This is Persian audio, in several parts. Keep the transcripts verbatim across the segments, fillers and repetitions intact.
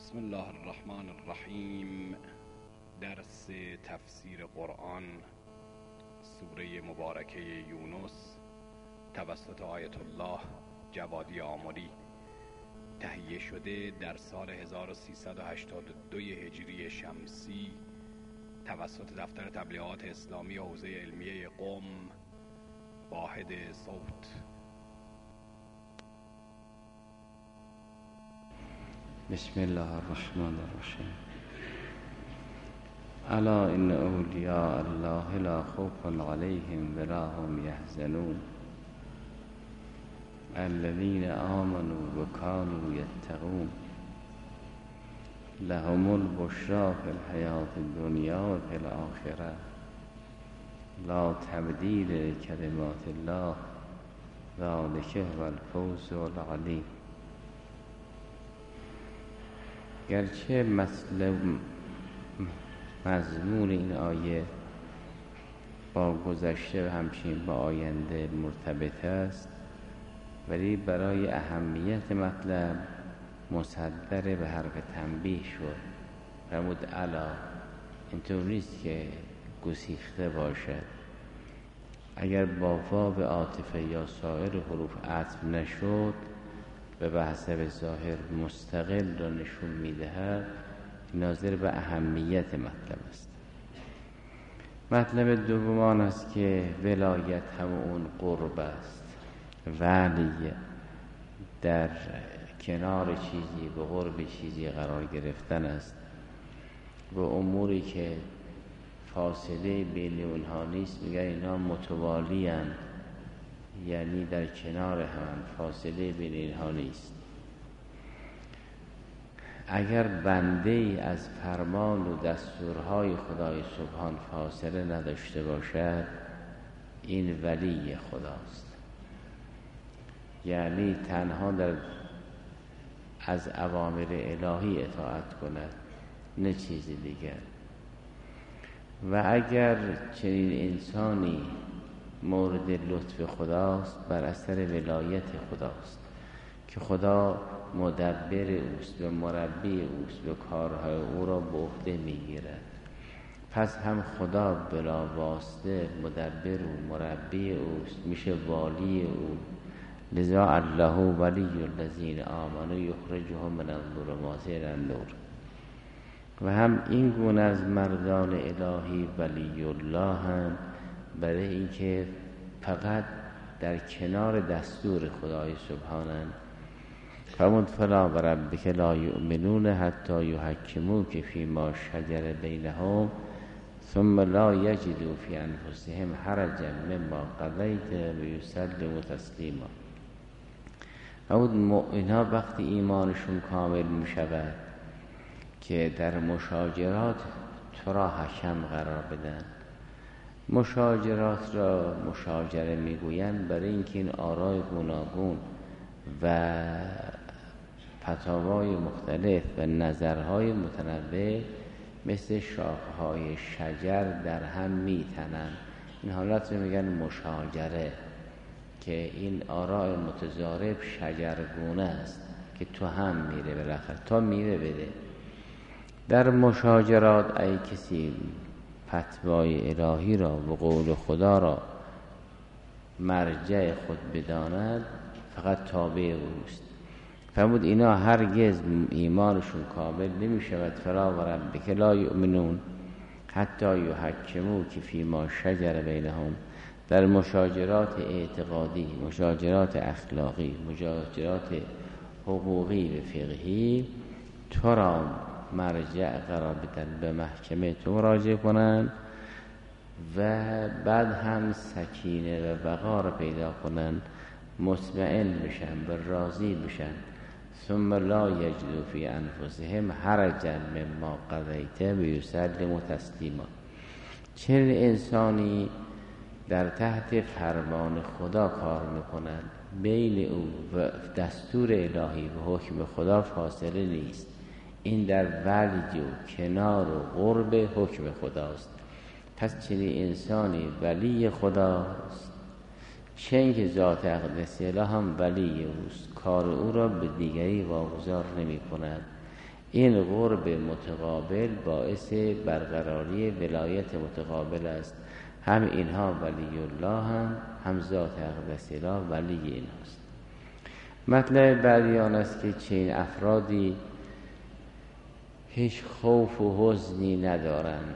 بسم الله الرحمن الرحیم. درس تفسیر قرآن سوره مبارکه یونس توسط آیت الله جوادی آمری، تهیه شده در سال هزار و سیصد و هشتاد و دو هجری شمسی توسط دفتر تبلیغات اسلامی حوزه علمیه قم، واحد صوت. بسم الله الرحمن الرحیم. الا ان اولیاء الله لا خوف علیهم ولا هم یحزنون الذین آمنوا وکانوا یتقون لهم البشری فی الحیاة الدنیا و فی الآخرة لا تبدیل لکلمات الله ذلک هو الفوز العظیم. گرچه مطلب مضمون این آیه با گذشته و همچنین با آینده مرتبط است، ولی برای اهمیت مطلب مصدر به حرف تنبیه شد. فرمود الا، اینطور نیست که گسیخته باشد. اگر با واو عاطفه یا سایر حروف عطف نشد به بحث ظاهر مستقل را نشون میدهد، ناظر به اهمیت مطلب است. مطلب دوم آن است که ولایت هم اون قرب است. ولی در کنار چیزی به قرب چیزی قرار گرفتن است. و اموری که فاصله بین اونها نیست میگن اینا متوالی اند، یعنی در کنار هم، فاصله بین اینها نیست. اگر بنده ای از فرمان و دستورهای خدای سبحان فاصله نداشته باشد، این ولی خداست. یعنی تنها در از اوامر الهی اطاعت کند، نه چیزی دیگر. و اگر چنین انسانی مورد لطف خداست، بر اثر ولایت خداست که خدا مدبر اوست و مربی اوست و کارهای او را به عهده میگیرد. پس هم خدا بلا واسطه مدبر و مربی اوست، میشه والی او. لذا الله ولی الذین آمنوا یخرجهم من الظلمات الی النور. و هم این گونه از مردان الهی ولی الله هم برای اینکه فقط در کنار دستور خدای سبحانند. فرمود فلا وربک لا یؤمنون حتی یحکموک فیما شجر بینهم ثم لا یجدوا فی انفسهم حرجا مما قضیت و یسلموا تسلیما. فرمود اینها وقتی ایمانشون کامل می شود که در مشاجرات تو را حکم قرار بدن. مشاجرات را مشاجره میگویند برای اینکه این آراء گوناگون و فتاوای مختلف و نظرهای متنوع مثل شاخهای شجر در هم میتنند. این حالت رو میگن مشاجره، که این آراء متضارب شجرگونه است که تو هم میره بالاخره تا میره بده. در مشاجرات ای کسی فتوای الهی را و قول خدا را مرجع خود بداند، فقط تابع اوست. فرمود اینا هرگز ایمانشون کامل نمی شود. فلا وربک لا یؤمنون حتی یحکموک فیما شجر بینهم. در مشاجرات اعتقادی، مشاجرات اخلاقی، مشاجرات حقوقی و فقهی تو را مرجع قرار بدن، به محکمه تو مراجعه کنن و بعد هم سکینه و وقار پیدا کنن، مطمئن بشن، بر راضی بشن. ثم لا یجدوا فی انفسهم حرجا مما قضیت و یسلموا تسلیما. چنین انسانی در تحت فرمان خدا کار میکنند، بین او و دستور الهی و حکم خدا فاصله نیست. این در ولی و کنار و قرب حکم خداست. پس چنین انسانی ولی خداست، چه اینکه ذات اقدس اله هم ولی اوست، کار او را به دیگری واگذار نمی کند. این قرب متقابل باعث برقراری ولایت متقابل است. هم اینها ولی الله هم هم ذات اقدس اله ولی ایناست. مطلب بعدی آن است که چنین افرادی هیچ خوف و حزنی ندارند،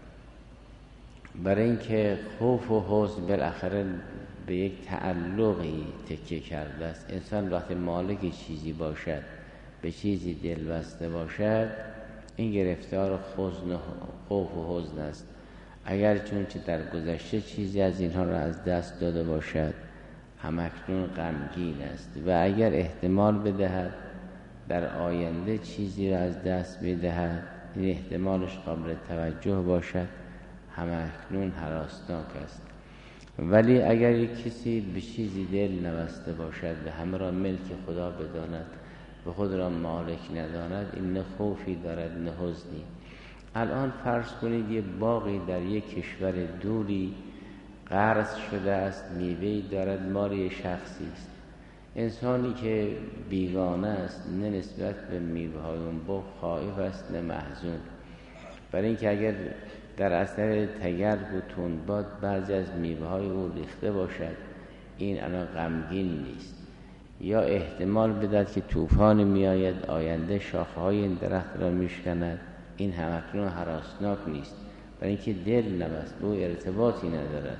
برای اینکه خوف و حزن بالاخره به یک تعلقی تکیه کرده است. انسان وقتی مالک چیزی باشد، به چیزی دل بسته باشد، این گرفتار حزن و خوف و حزن است. اگر چون چه در گذشته چیزی از اینها را از دست داده باشد، همکنون غمگین است و اگر احتمال بدهد در آینده چیزی را از دست بدهد، این احتمالش قابل توجه باشد، همکنون هراسناک است. ولی اگر یک کسی به چیزی دل نبسته باشد و همه را ملک خدا بداند و خود را مالک نداند، این نه خوفی دارد نه حزنی. الان فرض کنید یه باغی در یک کشور دوری قرض شده است، میوه‌ای دارد، مال یک شخصی است. انسانی که بیگانه است نه نسبت به میوه‌های اون باغ خائف است نه محزون، برای اینکه اگر در اثر تگرگ و تندباد بعضی از میوه‌های او ریخته باشد، این الان غمگین نیست. یا احتمال بدهد که طوفان میآید آینده شاخه‌های این درخت را میشکند، این همکنون هراسناک نیست، برای اینکه دل نبست، به او ارتباطی ندارد.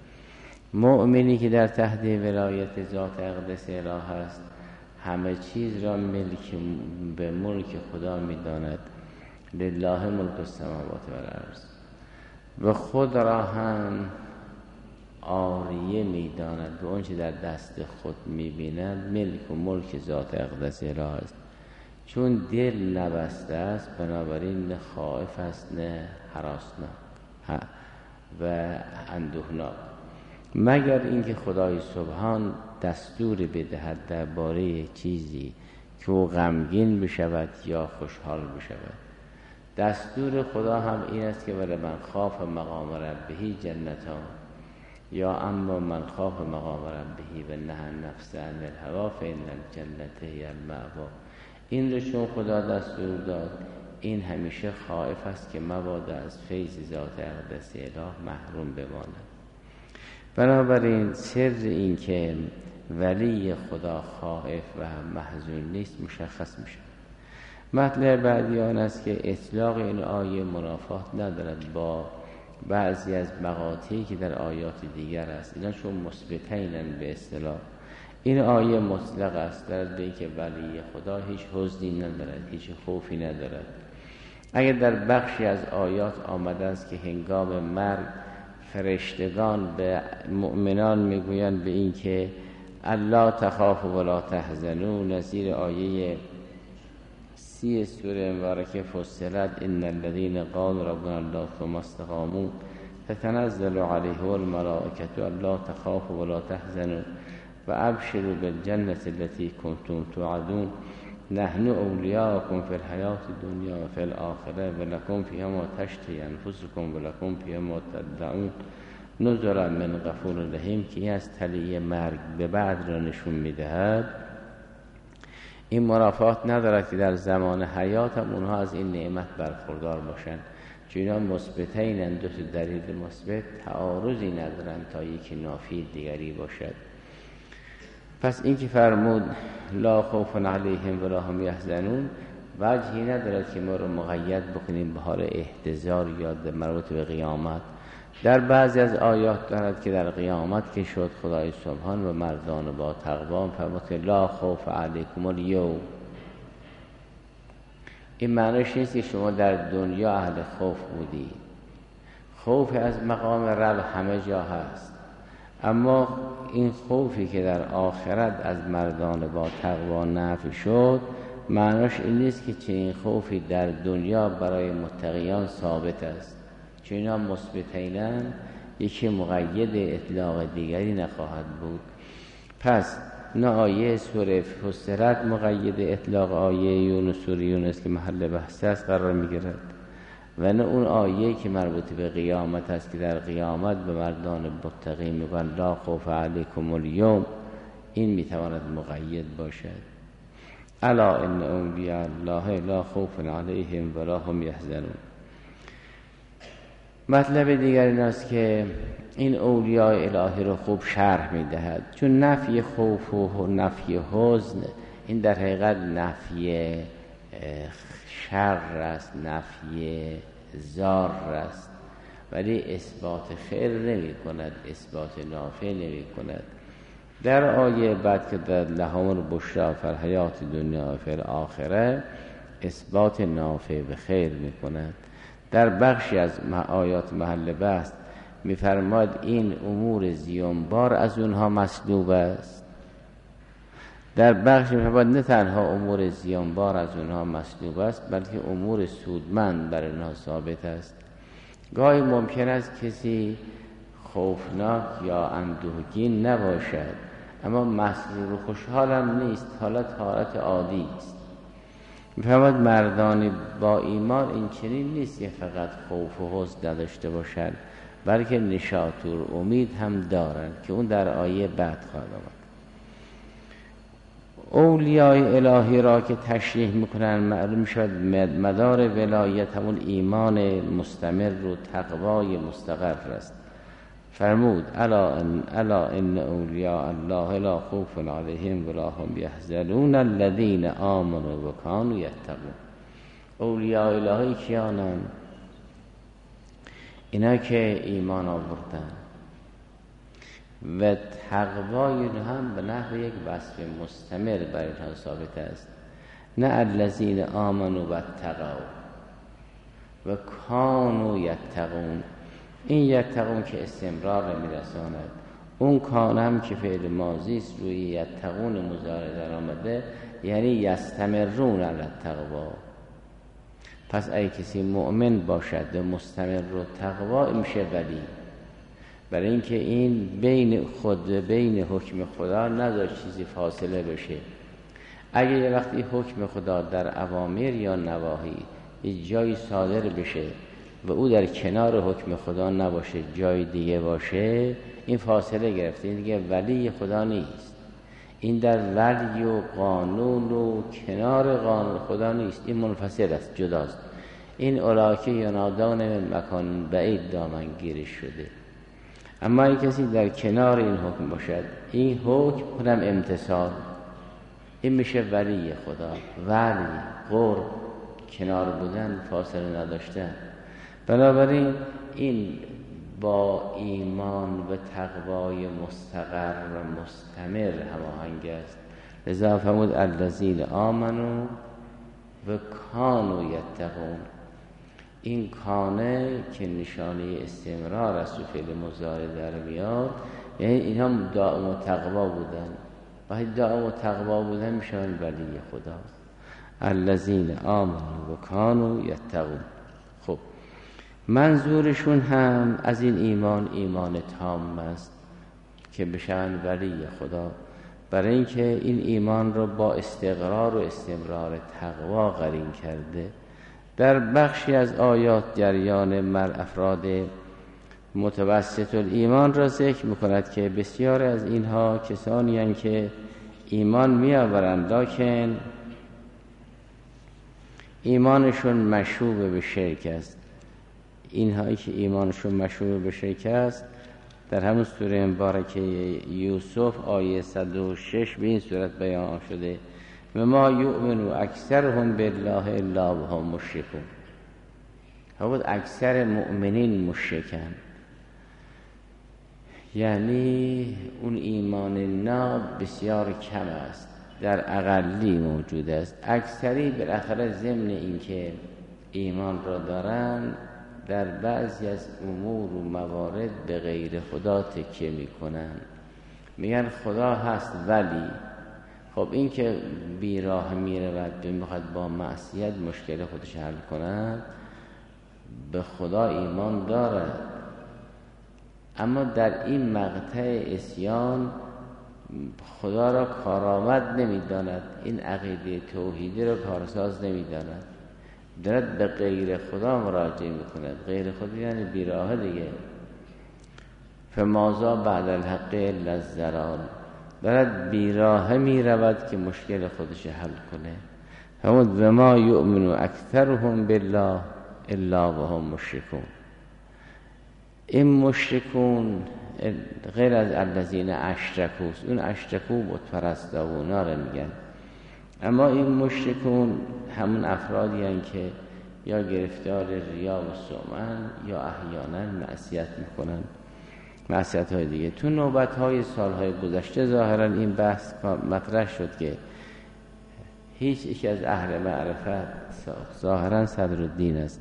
مؤمنی که در تحت ولایت ذات اقدس اله است، همه چیز را ملک به ملک خدا می‌داند. لله ملک السماوات و الارض. و خود را هم عاریه می‌داند، به آنچه در دست خود می‌بیند ملک و ملک ذات اقدس اله است. چون دل نبسته است، بنابراین نه خائف است نه هراسناک و اندوهناک، مگر اینکه خدای سبحان دستور بدهد درباره چیزی که او غمگین بشود یا خوشحال بشود. دستور خدا هم این است که ولی من خاف مقام ربه جنتان، یا اما من خاف مقام ربه و نهى النفس عن الهوى فإن الجنة هي المأوى. این رو چون خدا دستور داد، این همیشه خائف است که مبادا از فیض ذات اقدس اله محروم بماند. بنابراین سر این که ولی خدا خائف و محزون نیست مشخص میشه. مطلب بعدی آن است که اطلاق این آیه منافات ندارد با بعضی از مقاطعی که در آیات دیگر است. اینا چون مثبتینن به اصطلاح، این آیه مطلق است، دارد به اینکه ولی خدا هیچ حزنی ندارد، هیچ خوفی ندارد. اگر در بخشی از آیات آمده است که هنگام مرگ فرشتگان به مؤمنان میگویند به این که الا تخافوا ولا تحزنوا، نظیر آیه سی سوره مبارکه فصلت ان الذين قالوا ربنا الله ثم استقاموا تتنزل عليهم الملائكه الا تخافوا ولا تحزنوا وابشروا بالجنه التي كنتم توعدون نحن اولیاءكم في الحیاة الدنیا و فی الاخره ولکم فیها ما تشتهی انفسکم ولکم فیها ما تدعون نزلا من غفور رحیم، که از تلیه مرگ به بعد را نشون میدهد. این منافات ندارد که در زمان حیات هم اونها از این نعمت برخوردار باشند، چون اینا مثبتین، دو تا دلیل مثبت تعارضی ندارند تا یکی نافی دیگری باشد. پس این که فرمود لا خوف علیهم ولا هم یحزنون، وجهی ندارد که ما رو مقید بکنیم به حال احتضار یا مربوط به قیامت. در بعضی از آیات دارد که در قیامت که شد خدای سبحان و مردان با تقوا فرمود لا خوف علیکم الیوم. این معنیش نیست که شما در دنیا اهل خوف بودید. خوف از مقام رب همه جا هست، اما این خوفی که در آخرت از مردان با تقوا نفی شد، معنیش این نیست که چنین خوفی در دنیا برای متقیان ثابت است. چون اینا مثبتینن، یکی مقید اطلاق دیگری نخواهد بود. پس نه آیه سوره فصلت مقید اطلاق آیه یونس سوره یونس که محل بحث است قرار میگیرد، و نه اون آیه که مربوط به قیامت است که در قیامت به مردان متقی میگن لا خوف علیکم الیوم، این میتواند مقید باشد. الا ان اولیاء الله لا خوف علیهم ولا هم یحزنون. مطلب دیگر این است که این اولیاء الهی رو خوب شرح میدهد، چون نفی خوف و نفی حزن این در حقیقت نفی شر است، نفی ضار است، ولی اثبات خیر نمی کند، اثبات نافع نمی کند. در آیه بعد که در لهم البشری فی الحیات دنیا و فی الاخره اثبات نافع به خیر می کند. در بخشی از آیات محل بحث می فرماید این امور زیانبار از اونها مسلوب است. در بخشی می فرماید نه تنها امور زیانبار از اونها مسلوب است، بلکه امور سودمند بر اونها ثابت است. گاهی ممکن است کسی خوفناک یا اندوهگین نباشد، اما مسرور و خوشحال هم نیست، حالت حالت عادی است. می‌فرماید مردان با ایمان این چنین نیست که فقط خوف و حزن نداشته باشند، بلکه نشاط و امید هم دارند که اون در آیه بعد خواهد آمد. اولیای الهی را که تشریح میکنن معلوم شد مدار ولایت همون ایمان مستمر و تقوای مستقر است. فرمود الا ان الا ان اولیاء الله لا خوف علیهم ولا هم یحزنون الذین آمنوا و کانوا یتقون. اولیاء الهی کیانند؟ اینا که ایمان آوردن و تقوای هم به نحو یک وصف مستمر برای اینها ثابت است. نه الذین آمنوا و اتقوا و کانوا یتقون. این یتقون که استمرار میرساند، اون کان هم که فعل ماضی است روی یتقون مضارع در آمده، یعنی یستمرون علی التقوا. پس اگه کسی مؤمن باشد و مستمر رو تقوا میشه ولی، برای اینکه این بین خود و بین حکم خدا نذاشت چیزی فاصله بشه. اگه یه وقتی حکم خدا در اوامر یا نواهی یه جایی صادر بشه و او در کنار حکم خدا نباشه، جای دیگه باشه، این فاصله گرفته، این دیگه ولی خدا نیست. این در ولی و قانون و کنار قانون خدا نیست، این منفصل است، جداست. این اولاکه ینادون من مکان بعید دامنگیرش شده. اما این کسی در کنار این حکم باشد، این حکم کنم امتصال، این میشه ولی خدا. ولی قرب، کنار بودن، فاصله نداشتن. بنابراین این با ایمان و تقوای مستقر و مستمر هماهنگ است. لذا فرمود الذین آمنوا و کانوا یتقون. این کانه که نشانه استمرار است و فعل مضارع در میاد، یعنی اینها دائم و تقوا بودن. وقتی دائم و تقوا بودن میشن ولی خدا. الذین آمنوا و کانوا یتقون. خب منظورشون هم از این ایمان ایمان تام است که بشن ولی خدا، برای اینکه این ایمان رو با استقرار و استمرار تقوا قرین کرده. در بخشی از آیات جریان مر افراد متوسط الایمان را ذکر میکند که بسیار از اینها کسانی هستند که ایمان میآورند لکن ایمانشون مشوب به شرک است. اینهایی که ایمانشون مشوب به شرک است در همون سوره مبارکه یوسف آیه صد و شش به این صورت بیان شده: و ما یؤمن اکثرهم بالله الا وهم مشرکون. خب اکثر مؤمنین مشرکن، یعنی اون ایمان ناب بسیار کم است، در اقلی موجود است. اکثری بالاخره ضمن این که ایمان را دارن در بعضی از امور و موارد به غیر خدا تکیه میکنن، میگن خدا هست ولی. خب این که بیراه میره و میخواد با معصیت مشکل خودش حل کنه، به خدا ایمان داره، اما در این مقطع عصیان خدا را کارآمد نمیداند، این عقیده توحیدی را کارساز نمیداند، دارد به غیر خدا مراجعه میکند. غیر خدا یعنی بیراه دیگه. فماذا بعد الحق الا الضلال. دارد بیراهه می رود که مشکل خودش حل کنه. فرمود و ما یؤمن اکثرهم بالله الا وهم مشرکون. این مشرکون غیر از الذین اشرکوا، اون اشرکوا بت پرستا و اونا رو میگن، اما این مشرکون همون افرادی هستند که یا گرفتار ریا و سمعن یا احیانا معصیت میکنن، معصیت های دیگه. تو نوبت های سالهای گذشته ظاهرا این بحث مطرح شد که هیچ یکی از اهل معرفت، ظاهرا صدرالدین است،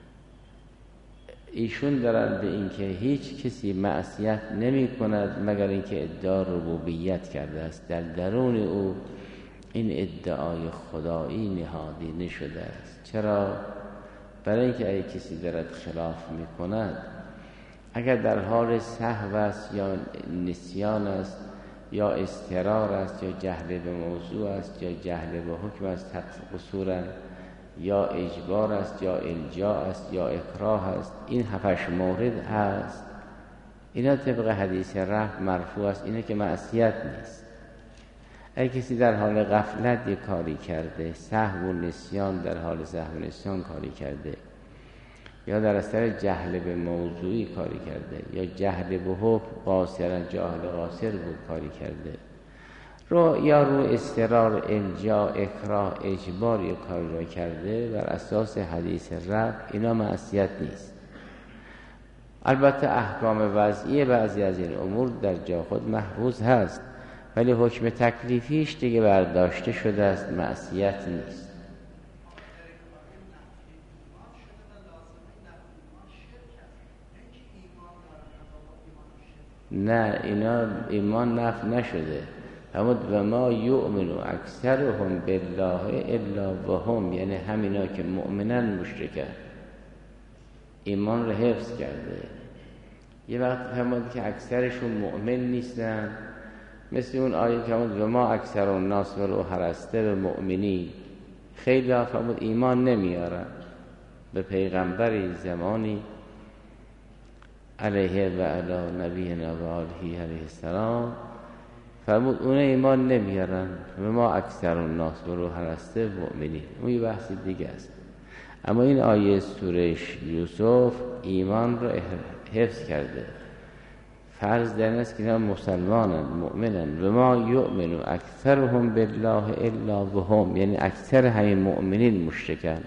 ایشون دارن به این که هیچ کسی معصیت نمی کند مگر اینکه ادعای ربوبیت کرده است، در درون او این ادعای خدایی نهادی نشده است. چرا؟ برای اینکه اگه کسی دارد خلاف می کند، اگر در حال سهو است یا نسیان است یا استرار است یا جهل به موضوع است یا جهل به حکم است قصورا یا اجبار است یا الجا است یا اکراه است، این هفتش مورد هست. اینا طبق حدیث رفع مرفوع است، اینه که معصیت نیست. اگه کسی در حال غفلت یک کاری کرده، سهو و نسیان در حال سهو و نسیان کاری کرده، یا در اثر جهل به موضوعی کاری کرده یا جهل به حکم قاصرا جاهل قاصر بود کاری کرده، رو یا رو استرار الجا اکراه اجبار یک کاری را کرده بر اساس حدیث رفع، اینا معصیت نیست. البته احکام وضعی بعضی از این امور در جا خود محفوظ هست، ولی حکم تکلیفیش دیگه برداشته شده است، معصیت نیست. نه، اینا ایمان نفی نشده. اما و ما یؤمن اکثرهم بالله الا وهم، یعنی همینا که مؤمنن مشرکن، ایمان رو حفظ کرده. یه وقت فرمود که اکثرشون مؤمن نیستن، مثل اون آیه که فرمود و ما اکثر الناس ولو حرصت بمؤمنین. خیلی ها فرمود ایمان نمیارن به پیغمبری زمانی علیه و علی نبینا و آله علیه السلام، فرمود اون ایمان نمیارن و ما اکثر الناس ولو حرصت بمؤمنین. اون یه بحث دیگه است. اما این آیه سوره یوسف ایمان رو حفظ کرده. فرض در این است که اینا مسلمانن، مؤمنن. و ما یؤمن اکثرهم بالله الا وهم، یعنی اکثر همین مؤمنین مشرکن.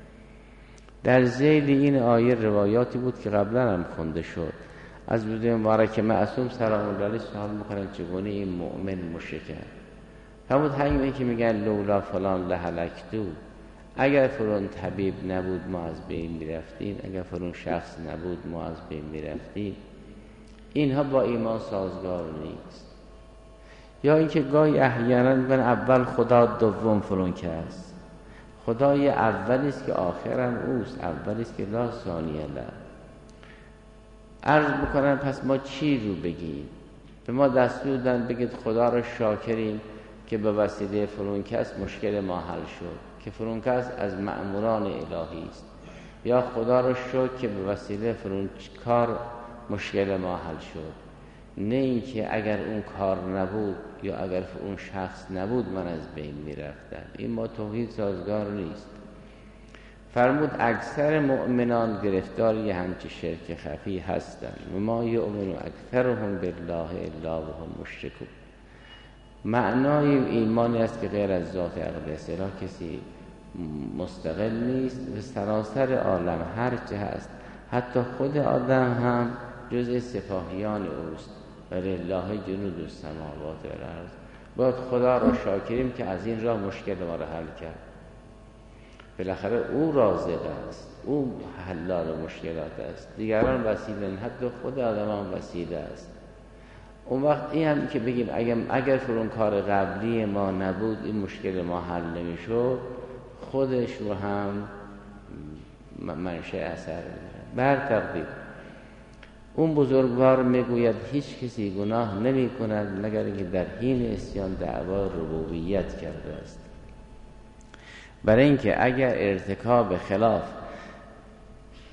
در ذیل این آیه روایاتی بود که قبلا هم خونده شد. از بود مبارک معصوم سلام الله علیه سوال میکنن چگونه این مؤمن مشرکن. همون همین که میگن لولا فلان لهلکتو، اگر فلان طبیب نبود ما از بین میرفتیم، اگر فلان شخص نبود ما از بین میرفتیم، اینها با ایمان سازگار نیست. یا اینکه گاهی احیانا میگن اول خدا دوم فلان کس، خدای اولی است که آخرم اوست، اولی است که لا ثانی له. عرض بکنن پس ما چی رو بگیم؟ به ما دستور دادن بگید خدا را شاکریم که به وسیله فلان کس مشکل ما حل شد، که فلان کس از مأموران الهی است، یا خدا را شکر که به وسیله فلان کار مشکل ما حل شد. نه اینکه اگر اون کار نبود یا اگر اون شخص نبود من از بین میرفتم. این با توحید سازگار نیست. فرمود اکثر مؤمنان گرفتار یه همچه شرک خفی هستند. و ما یؤمن اکثرهم بالله الا وهم مشرکون. معنای ایمانی است که غیر از ذات اقدس اله کسی مستقل نیست و سراسر عالم هر چه هست، حتی خود آدم هم جزء سپاهیان اوست. ولله جنود السماوات و الارض. باید خدا را شاکریم که از این راه مشکل ما را حل کرد. بالاخره او رازق است، او حلال مشکلات است، دیگران وسیله، حتی خود آدم هم وسیله است. اون وقت این هم که بگیم اگر, اگر فرون کار قبلی ما نبود این مشکل ما حل نمیشد، خودش رو هم منشأ اثر میشه. بر تقدیر اون بزرگوار میگوید هیچ کسی گناه نمی کند مگر اینکه در حین عصیان دعوا ربوبیت کرده است. برای اینکه اگر ارتکاب خلاف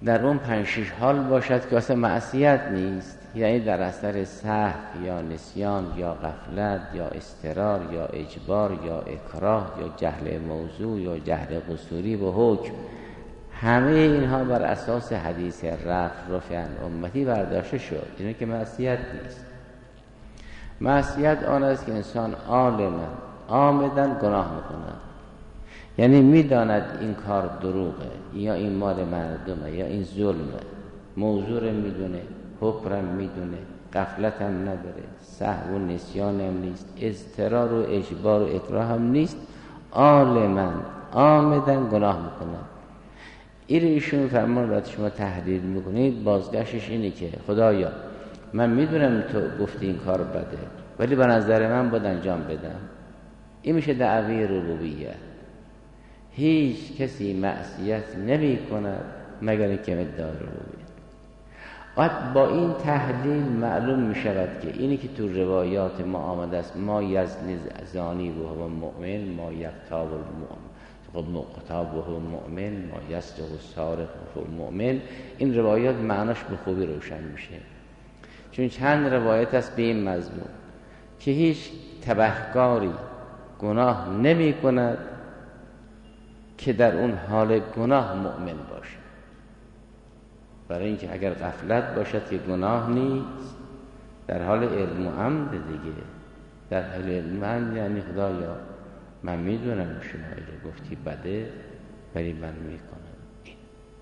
در اون پنج شش حال باشد که اصلا معصیت نیست، یعنی در اثر سهو یا نسیان یا غفلت یا اضطرار یا اجبار یا اکراه یا جهل موضوع یا جهل قصوری و حکم، همه اینها بر اساس حدیث رفع رفع عن امتی برداشته شد. اینه که معصیت نیست. معصیت آن است که انسان عالما عامداً گناه میکند، یعنی میداند این کار دروغه یا این مال مردمه یا این ظلمه، موضوع رو میدونه، حکم رو میدونه، غفلت هم نداره، سهو و نسیان هم نیست، اضطرار و اجبار و اکراه هم نیست، عالما عامداً گناه میکند. این ایشون فرمان را شما تحلیل میکنید، بازگشتش اینه که خدایا من میدونم تو گفتی این کار بده، ولی به نظر من باید انجام بدم. این میشه دعوی ربوبیت. هیچ کسی معصیت نمی کند مگر اینکه مدعای ربوبیت. بعد با این تحلیل معلوم می شود که اینی که تو روایات ما آمده است، ما یزنی زانی و هو مؤمن، ما یغتاب المؤمن مقتاب و هو مؤمن، ما یسرق السارق و هو مؤمن، این روایات معناش به خوبی روشن میشه. چون چند روایت است به این مضمون که هیچ تبهکاری گناه نمی کند که در اون حال گناه مؤمن باشه. برای اینکه اگر غفلت باشد که گناه نیست، در حال علم و عمد دیگه، در حال علم و عمد یعنی خدایا من میدونم شما رو گفتی بده ولی من میکنم این.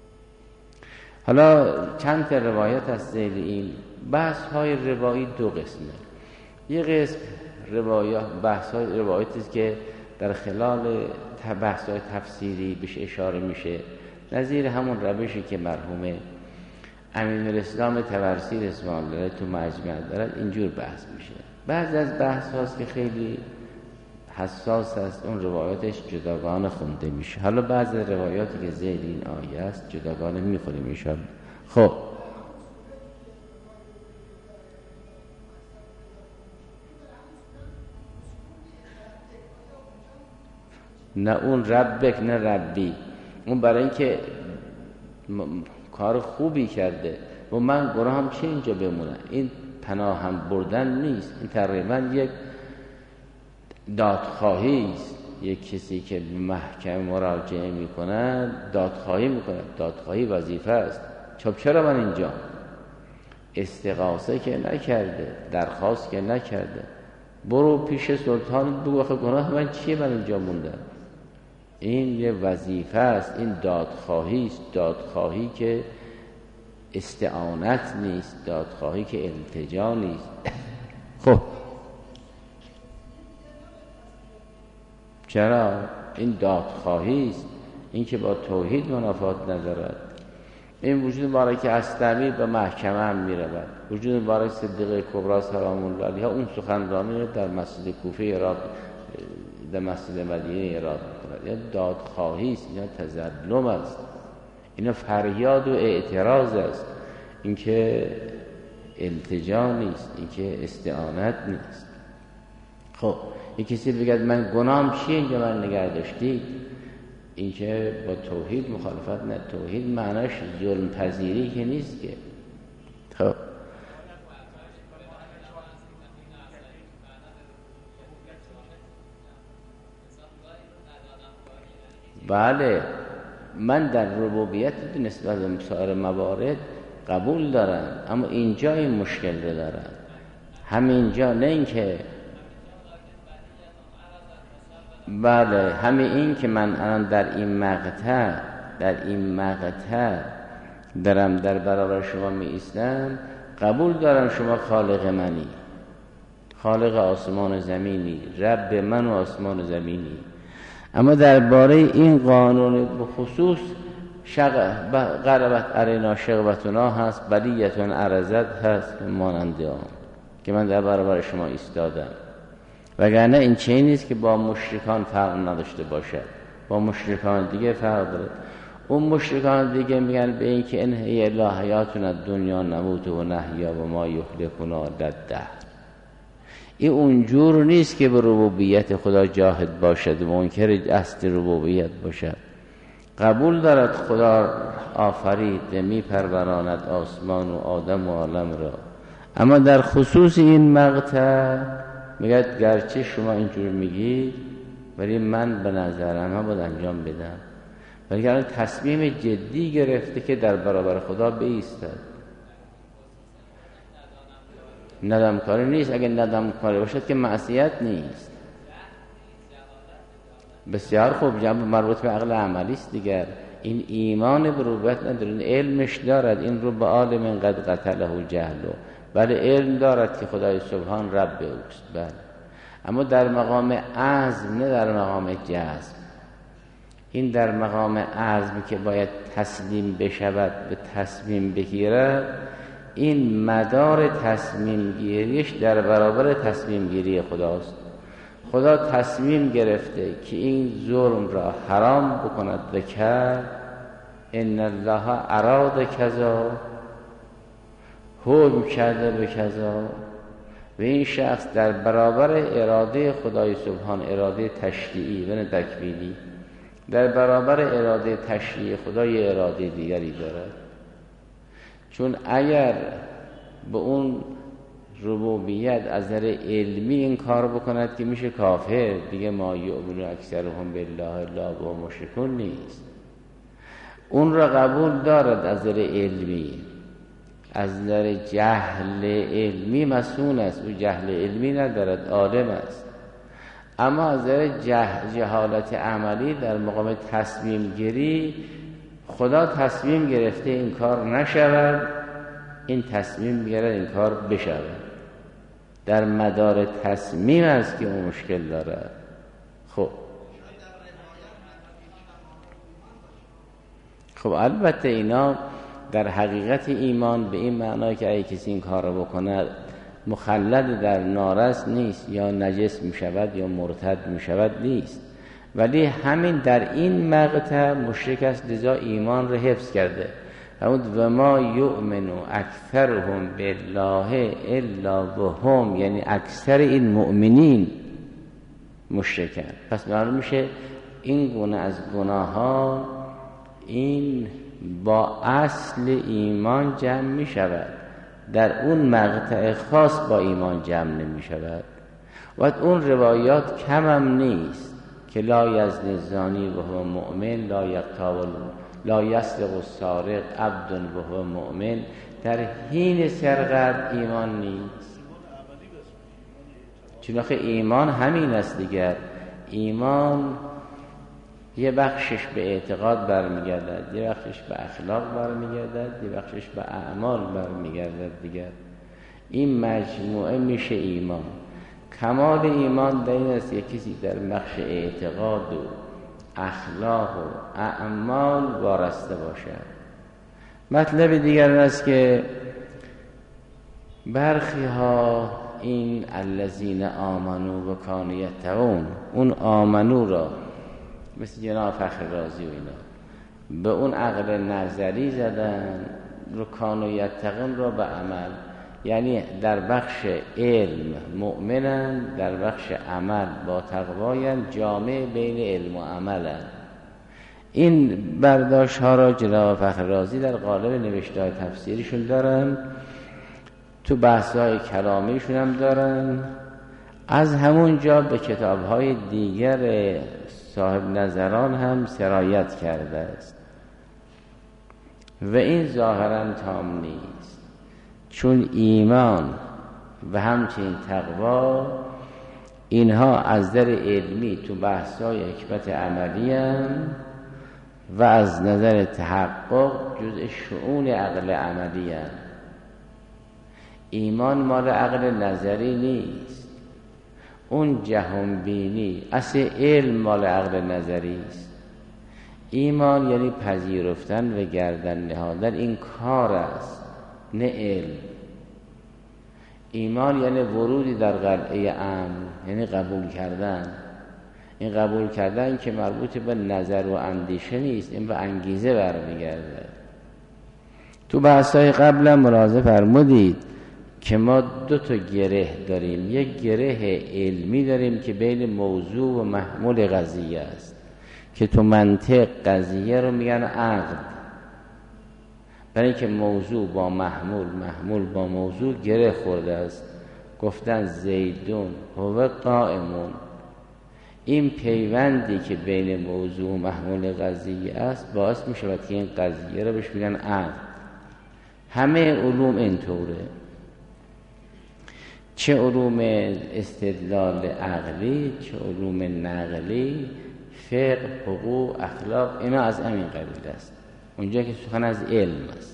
حالا چند تا روایت از ذیل این بحث های روایی دو قسمه. یه قسم روایات بحث های روایتی است که در خلال بحث های تفسیری بهش اشاره میشه، نظیر همون روشی که مرحوم امین الاسلام طبرسی رضوان الله علیه تو مجمع دارد اینجور بحث میشه. بعضی از بحث هاست که خیلی حساس است، اون روایاتش جداگانه خونده میشه. حالا بعضی روایاتی که ذیل این آیه است جداگانه میخونیم انشاءالله. خب نه اون ربک نه ربی، اون برای اینکه کار خوبی کرده و من گناهم چه اینجا بمونه، این پناه هم بردن نیست، این تقریبا یک دادخواهی است. یک کسی که به محکمه مراجعه میکنه دادخواهی میکنه، دادخواهی وظیفه است. چون چرا من اینجا؟ استغاثه که نکرده، درخواست که نکرده، برو پیش سلطان بگو آخه گناه من چیه من اینجا موندم. این یه وظیفه است، این دادخواهی است، دادخواهی که استعانت نیست، دادخواهی که التجا نیست. خب چرا؟ این دادخواهی است، این که با توحید منافات ندارد. این وجود مبارک اسلمی به محکمه هم میرود، وجود مبارک صدیقه کبری سلام الله علیها اون سخنرانی در مسجد کوفه عراق، در مسجد مدینه عراق میکند. یا دادخواهی است، یا تظلم است، اینا فریاد و اعتراض است، این که التجا نیست، این که استعانت نیست. خب یک کسی بگد من گناهم چیه اینجا من نگه داشتید، این که با توحید مخالفت نه. توحید معناش ظلم پذیری که نیست که. خب بله، من در ربوبیت نسبت به سایر موارد قبول دارم، اما اینجا این مشکل رو دارم. همینجا نه این که بله همین این که من الان در این مقطع در این مقطع دارم در برابر شما می ایستم، قبول دارم شما خالق منی، خالق آسمان و زمینی، رب من و آسمان و زمینی، اما درباره این قانون بخصوص شق غربت علینا شقوتنا هست، بلیتون عرضت هست مانند آن که من در برابر شما ایستادم. وگرنه این چیزی نیست که با مشرکان فرق نداشته باشد، با مشرکان دیگه فرق داره. اون مشرکان دیگه میگن به این که ان هی الا حیاتنا دنیا نموت و نحیا و ما یهلکنا للدهر. این اونجور نیست که به ربوبیت خدا جاهد باشد و منکر اصل ربوبیت باشد. قبول دارد خدا آفرید و می پروراند آسمان و آدم و عالم را، اما در خصوص این مقطع میگه گرچه شما اینجور میگید ولی من به نظرم هم باید انجام بدم، ولی الان تصمیم جدی گرفته که در برابر خدا بایستد. ندم کاری نیست، اگه ندم کاری باشد که معصیت نیست. بسیار خوب، جنب مربوط به عقل عملی است دیگر. این ایمان به ربوبیت نداره، این علمش دارد، این رو به عالم قد قتله جهلو، بله علم دارد که خدای سبحان رب اوست، بله، اما در مقام عزم نه در مقام جزم. این در مقام عزم که باید تسلیم بشود، به تصمیم بگیرد، این مدار تصمیم گیریش در برابر تصمیم گیری خداست. خدا تصمیم گرفته که این ظلم را حرام بکند و کرد. ان الله اراد کذا، حکم کرده به کذا، و این شخص در برابر اراده خدای سبحان، اراده تشریعی و نه تکوینی، در برابر اراده تشریعی خدای اراده دیگری دارد. چون اگر به اون ربوبیت از نظر علمی این کار بکند که میشه کافر، دیگه ما یؤمنون اکثرهم بالله الا وهم مشرکون نیست. اون را قبول دارد از نظر علمی، از نظر جهل علمی مسئول است، او جهل علمی ندارد، عالم است، اما از نظر جه... جهالت عملی در مقام تصمیم گیری خدا تصمیم گرفته این کار نشود، این تصمیم گرفته این کار بشود. در مدار تصمیم است که اون مشکل دارد. خب خب البته اینا در حقیقت ایمان به این معنی که اگه کسی این کار رو بکند مخلد در نارست نیست، یا نجس می شود یا مرتد می شود نیست، ولی همین در این مقطع مشرک است، لذا ایمان رو حفظ کرده. همون و ما یؤمنو اکثرهم بالله الا وهم، یعنی اکثر این مؤمنین مشرکن. پس معلوم میشه این گونه از گناه ها این با اصل ایمان جمع می شود، در اون مقطع خاص با ایمان جمع نمی شود. و اون روایات کم هم نیست که لا یزنی الزانی و هو مؤمن، لا یقتل لا یسرق السارق عبد و هو مؤمن. در حین سرقت ایمان نیست، چون آخه ایمان همین است دیگر. ایمان یه بخشش به اعتقاد برمیگردد، یه بخشش به اخلاق برمیگردد، یه بخشش به اعمال برمیگردد دیگر. این مجموعه میشه ایمان. کمال ایمان در این است که کسی در بخش اعتقاد و اخلاق و اعمال وارسته باشد. مطلب دیگر است که برخی ها این الذین آمنو و کانوا یتقون، اون آمنو را مثل جناب فخر رازی و اینا به اون عقل نظری زدن، رو کانوا یتقون را به عمل، یعنی در بخش علم مؤمنن، در بخش عمل با تقواین، جامع بین علم و عملن. این برداشت ها را جناب فخر رازی در قالب نوشته های تفسیریشون دارن، تو بحث های کلامیشون هم دارن، از همون جا به کتاب های دیگر صاحب نظران هم سرایت کرده است و این ظاهرا تام نیست، چون ایمان و همچنین تقوا اینها از نظر علمی تو بحث‌های حکمت عملی هم و از نظر تحقق جزء شؤون عقل عملی هم. ایمان مال عقل نظری نیست، اون جهان بینی، اصل علم مال عقل نظری است. ایمان یعنی پذیرفتن و گردن نهادن، این کار است نه علم. ایمان یعنی ورودی در قلعه امن، یعنی قبول کردن. این قبول کردن که مربوط به نظر و اندیشه نیست، این به انگیزه برمیگرده. تو بحث‌های قبلا ملاحظه فرمودید که ما دو تا گره داریم، یک گره علمی داریم که بین موضوع و محمول قضیه است، که تو منطق قضیه رو میگن عقد، برای اینکه موضوع با محمول، محمول با موضوع گره خورده است. گفتن زیدون هو قائمون، این پیوندی که بین موضوع و محمول قضیه است باعث می شود که این قضیه رو بهش میگن عقد. همه علوم اینطوره، چه علوم استدلال عقلی، چه علوم نقلی، فقه، حقوق، اخلاق، اینا از همین قبیل است. اونجا که سخن از علم است.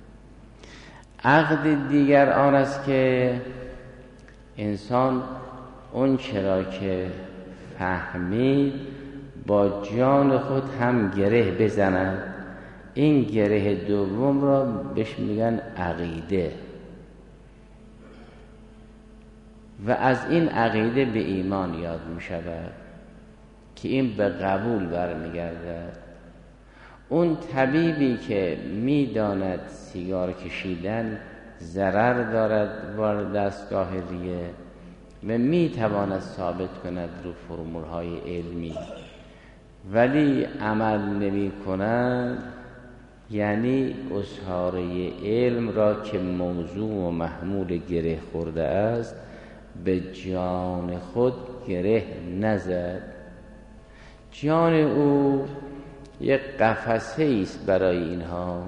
عقد دیگر آن است که انسان اون چرا که فهمید با جان خود هم گره بزنند. این گره دوم را بهش میگن عقیده و از این عقیده به ایمان یاد می شود که این به قبول برمیگردد. اون طبیبی که می داند سیگار کشیدن ضرر دارد بر دستگاه ریه و می تواند ثابت کند رو فرمول های علمی ولی عمل نمی کند، یعنی اصحاره علم را که موضوع و محمول گره خورده است به جان خود گره نزد. جان او یک قفسه است برای اینها،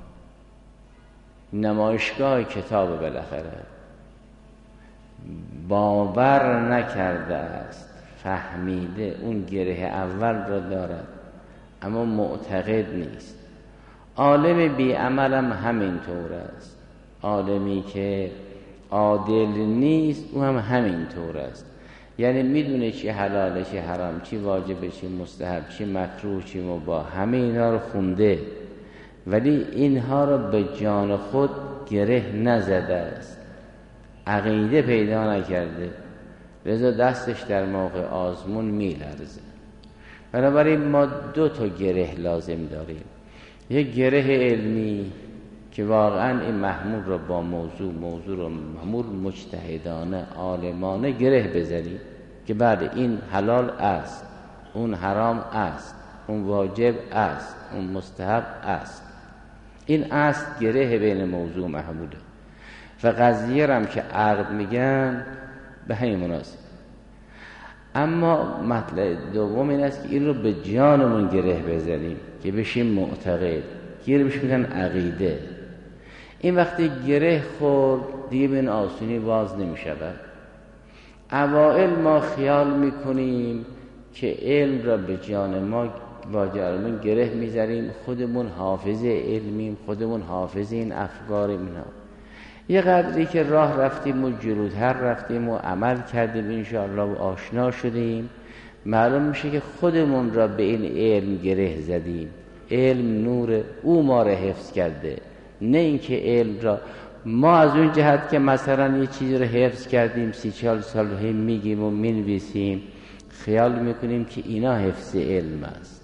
نمایشگاه کتاب بالاخره. باور نکرده است، فهمیده اون گره اول را دارد اما معتقد نیست. عالم بی عملم همینطور است. عالمی که عادل نیست او هم همینطور است. یعنی میدونه چی حلاله چی حرام، چی واجبه چی مستحب، چی مکروه چی مباح، همه اینا رو خونده ولی اینها رو به جان خود گره نزده است، عقیده پیدا نکرده، لذا دستش در موقع آزمون میلرزه. بنابراین ما دو تا گره لازم داریم. یک گره علمی که واقعا این محمول رو با موضوع موضوع رو محمول مجتهدانه عالمانه گره بزنیم که بعد این حلال است، اون حرام است، اون واجب است، اون مستحب است. این است گره بین موضوع محموله و قضیه هم که عقد میگن به همین مناسب. اما مطلب دوم این است که این رو به جانمون گره بزنیم که بشیم معتقد، گره بهش میگن عقیده. این وقتی گره خورد دیگه به این آسونی باز نمی شود. اوائل ما خیال میکنیم که علم را به جان ما با جانمون گره میذاریم، خودمون حافظ علمیم، خودمون حافظ این افکار اینا. یه قدری که راه رفتیم و جلوتر رفتیم و عمل کردیم انشاءالله و آشنا شدیم، معلوم میشه که خودمون را به این علم گره زدیم. علم نور او ما را حفظ کرده، نه اینکه علم را ما از اون جهت که مثلا یه چیزی رو حفظ کردیم سی چال سال هم میگیم و مینویسیم خیال میکنیم که اینا حفظ علم است.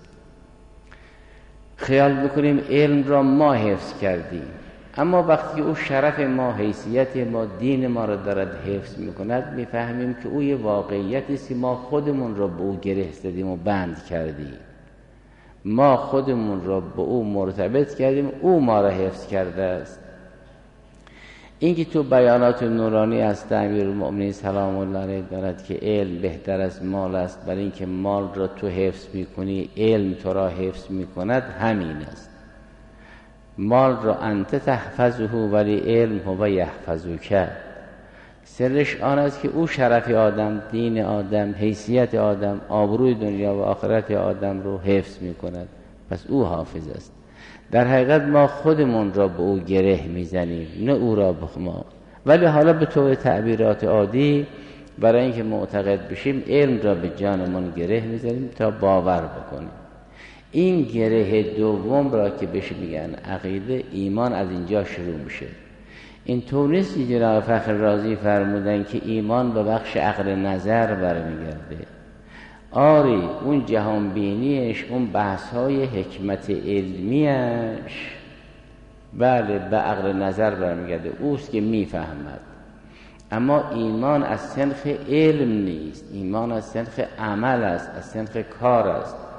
خیال میکنیم علم را ما حفظ کردیم، اما وقتی او شرف ما، حیثیت ما، دین ما را دارد حفظ میکند میفهمیم که او یه واقعیتی است که ما خودمون را به او گره زدیم و بند کردیم. ما خودمون را به او مرتبط کردیم، او ما را حفظ کرده است. این که تو بیانات نورانی است امیرالمؤمنین سلام الله علیه دارد که علم بهتر از مال است، برای اینکه مال را تو حفظ میکنی علم تو را حفظ میکند، همین است. مال را انت تحفظه ولی علم هو یحفظک. سرش آن است که او شرف آدم، دین آدم، حیثیت آدم، آبروی دنیا و آخرت آدم رو حفظ می کند، پس او حافظ است. در حقیقت ما خودمون را به او گره می زنیم، نه او را به ما. ولی حالا به طور تعبیرات عادی برای اینکه معتقد بشیم علم را به جانمون گره می زنیم تا باور بکنیم. این گره دوم را که بهش میگن عقیده، ایمان از اینجا شروع میشه. این طور نیست که جناب فخر رازی فرمودن که ایمان به بخش عقل نظر برمیگرده. آری اون جهان بینیش، اون بحث های حکمت علمیش بله به عقل نظر برمیگرده، اوست که میفهمد. اما ایمان از سنخ علم نیست، ایمان از سنخ عمل است، از سنخ کار است.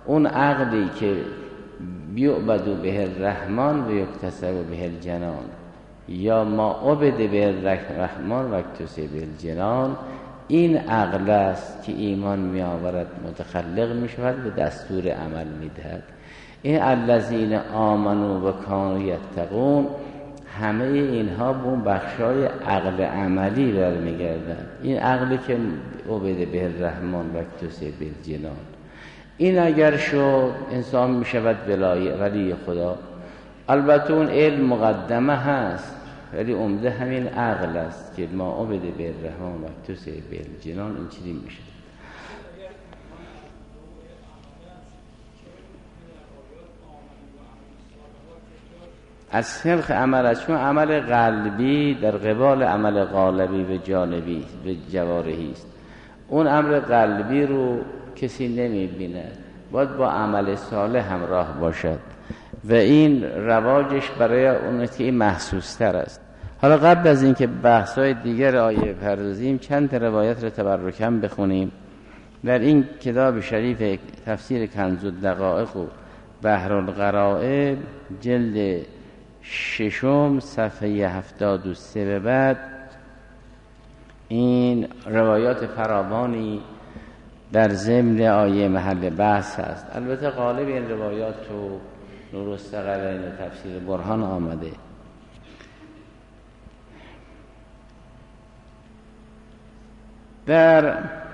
اون عقلی که بیعبد به الرحمن و یکتسب به الجنان، یا ما عبد به الرحمن و یکتسب به الجنان، این عقل است که ایمان می آورد، متخلق می شود و دستور عمل می دهد. این الذین آمنوا و کانوا یتقون، همه اینها به اون بخشای عقل عملی برمیگردن. این عقلی که عبد به الرحمن و یکتسب به الجنان، این اگر شد انسان می شود ولی خدا. البته اون علم مقدمه هست، ولی عمده همین عقل است که ما عبد به الرحمن و یکتسب به الجنان، این چیزی میشه. از سلخ عمل است، چون عمل قلبی در قبال عمل قالبی و جانبی و جوارحی است. اون امر قلبی رو کسی نمیبینه، باید با عمل صالح همراه باشد و این رواجش برای اون که این محسوس تر است. حالا قبل از اینکه بحث‌های دیگر آیه پردازیم، چند روایت رو تبرکاً بخونیم. در این کتاب شریف تفسیر کنز الدقائق و بحر الغرائب جلد ششم صفحه هفتاد و سه به بعد این روایات فراوانی در ضمن آیه محل بحث هست. البته غالب این روایات تو نور الثقلین و تفسیر برهان آمده. در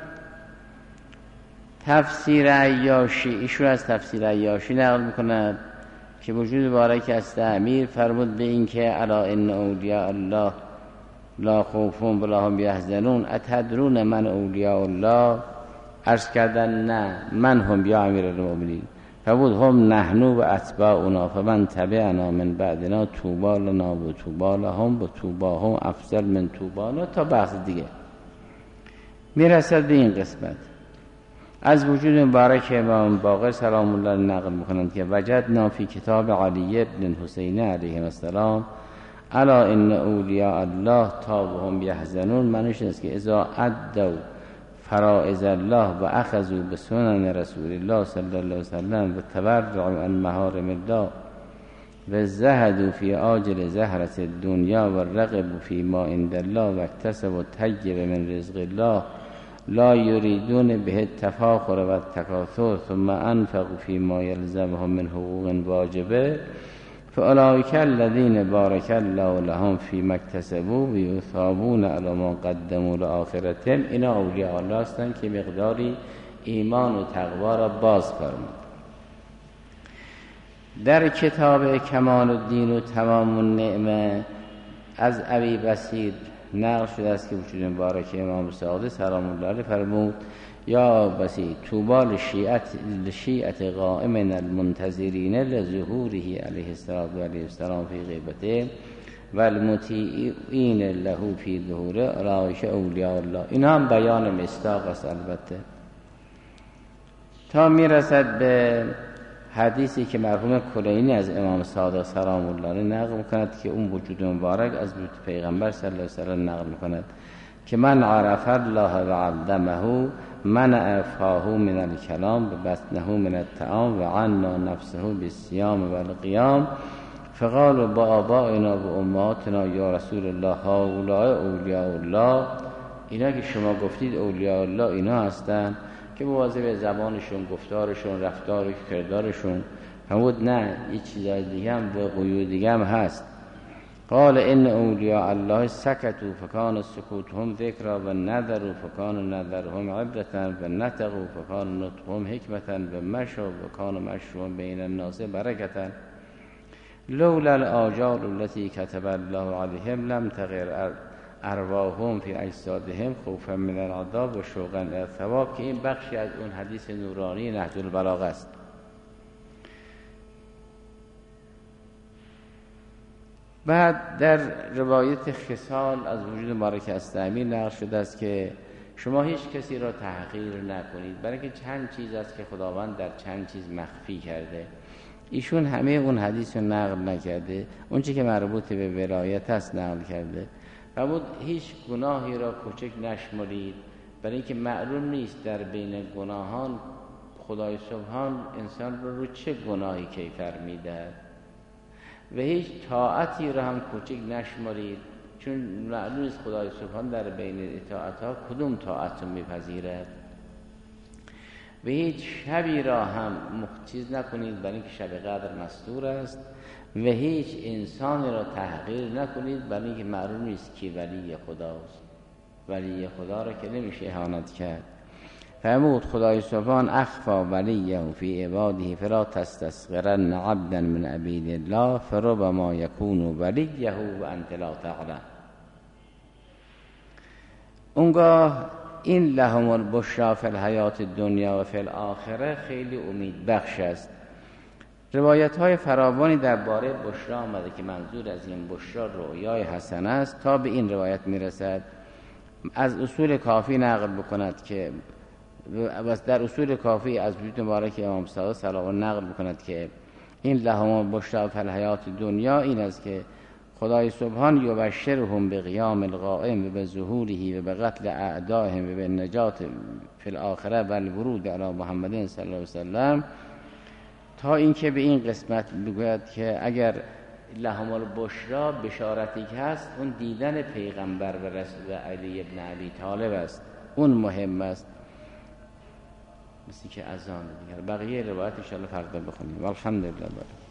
تفسیر عیاشی، ایشون از تفسیر عیاشی نقل میکند که وجود بارک است امیر فرمود به این که الا ان اولیاء الله لا خوف ولا هم یحزنون اتدرون من اولیاء الله؟ عرض کردن نه، من هم یا امیر المؤمنین. فرمود هم نحنو و اتباعنا فمن تبعنا من بعدنا طوبی لنا و طوبی لهم و طوبی هم افضل من طوبانا، تا بحث دیگه میرسد به این قسمت. از وجود مبارک امام باقر سلام الله نقل میکنند که وجدنا فی کتاب علی ابن حسین علیه السلام الا ان اولیاء الله تابهم یحزنون، معنیش است که اذا ادوا فرائض الله و اخذوا بسنن رسول الله صلی الله علیه وسلم و تبرعوا عن محارم الله و زهدوا فی آجل زهرة الدنیا و رغبوا فی ما عند الله و اکتسبوا الطیب من رزق الله لا یریدون به التفاخر و التکاثر ثم انفقوا فی ما یلزمهم من حقوق واجبه فاولئک الذین بارک الله لهم فی ما اکتسبوا و یثابون علی ما قدموا لآخرتهم. اینا اولیاء الله هستند که مقداری ایمان و تقوا را باز فرمود. در کتاب کمال الدین و تمام النعمه از ابی بصیر نقل شده است که وجود مبارک امام صادق سلام الله علیه فرمود یا بصیر طوبی لشیعت لشیعت قائمن المنتظرین لظهوره علیه السلام فی غیبته و المطیعین له فی ظهوره اولئک اولیاء الله. این هم بیان مصداق است البته، تا میرسد به حدیثی که مرحوم کلینی از امام صادق سلام الله علیه نقل میکند که اون وجود مبارک از وجود پیغمبر صلی الله علیه وسلم نقل میکند که من عرف الله و علمه منع فاه من الکلام و بطنه من الطعام و عنا نفسه بالصیام و القیام فقالوا با آبائنا و امهاتنا یا رسول الله هؤلاء اولیاء الله. اینا که شما گفتید اولیاء الله اینا هستن که مواظب زبانشون، گفتارشون، رفتار و کردارشون. فرمود نه، این چیزای دیگه هم و قیود دیگه هم هست. قال ان اولیاء الله سکتوا فکان سکوتهم ذکرا و نذروا فکان نذرهم عبرة و نطقوا فکان نطقهم حکمة و مشوا فکان مشوا بین الناس برکة لولا الاجال التي كتب الله عليهم لم تغیر ارواحهم فی اجسادهم خوفا من العذاب و شوقا الی الثواب، که این بخشی از اون حدیث نورانی نهج البلاغه است. بعد در روایت خصال از وجود مبارک استعمی نقل شده است که شما هیچ کسی را تحقیر نکنید، برای که چند چیز است که خداوند در چند چیز مخفی کرده. ایشون همه اون حدیث رو نقل نکرده، اون چی که مربوط به ولایت است نقل کرده. فرمود هیچ گناهی را کوچک نشمرید، برای اینکه معلوم نیست در بین گناهان خدای سبحان انسان رو رو چه گناهی کیفر میدهد و هیچ طاعتی رو هم کوچک نشمارید، چون معلوم است خدای سبحان در بین اطاعتها کدوم طاعت رو میپذیرد. و هیچ شبی را هم چیز نکنید برای اینکه شب قدر مستور است و هیچ انسانی را تحقیر نکنید برای اینکه معلوم نیست کی ولی خداست. ولی خدا را که نمیشه اهانت کرد. فرمود خدای سبحان اخفا ولیه فی عباده فلا تستصغرن عبدا من عبید الله فربما یکون ولیه و انت لا تعلم. اونگاه این لهم البشری فی الحیات الدنیا و فی الاخره خیلی امید بخش است. روایت های فراوانی درباره بشرا آمده که منظور از این بشرا رؤیای حسن است تا به این روایت میرسد. از اصول کافی نقل بکند که در اصول کافی از وجود مبارک امام صادق سلام الله نقل بکند که این لهم البشری فی الحیات الدنیا این است که خدای سبحان یبشرهم بقیام القائم و بظهوره و بقتل اعدائهم و بالنجات فی الاخره و الورود علی محمد صلی الله علیه وسلم، تا اینکه به این قسمت بگوید که اگر لهم البشری بشارتی که هست اون دیدن پیغمبر و رسول علی ابن ابی طالب است، اون مهم است. مثل که اذان دیگر بقیه روایت ان شاء الله فردا بخونیم. الحمدلله.